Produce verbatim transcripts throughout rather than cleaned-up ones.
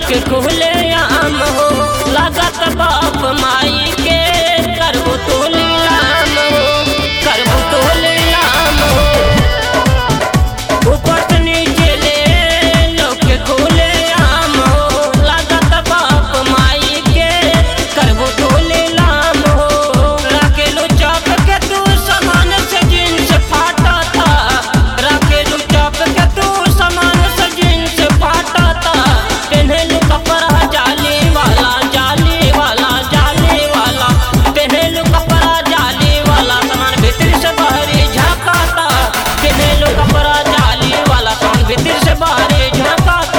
के खुले आम हो लागत बाप माई के करबू तो लीलाम हो करबू तो लीलाम हो ऊपर से नीचे ले लोग के खुले आम हो लागत बाप माई के करबू तो लीलाम हो राखेलू चाप के तू समान से जींस फाटा था राखेलू चाप के तू समान से जींस फाटा था पहनलू कपड़ा जाली वाला जाली वाला जाली वाला पहनलू कपड़ा जाली वाला सामान भीतर से बाहरी झांकाता पहनलू कपड़ा जाली वाला सामान भीतर से बाहरी झांकाता।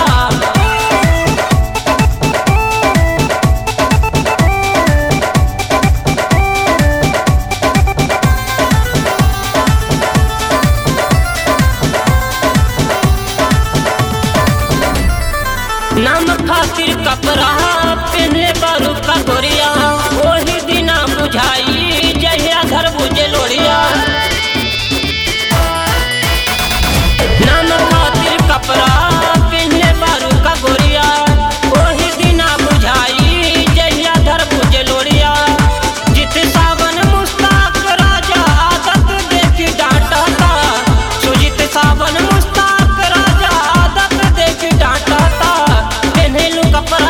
नाम खातिर कपड़ा पहनले बारू का गोरिया वही दिना बुझाई जहिया घर बुझे लोरिया नाम खातिर कपड़ा पहनले बारू का गोरिया वही दिना बुझाई जहिया घर बुझे लोरिया जित सावन मुस्ताक राजा आदत देखी डांटा था सुजित सावन मुस्ताक राजा आदत देखी डांटा था पहनलू कपड़ा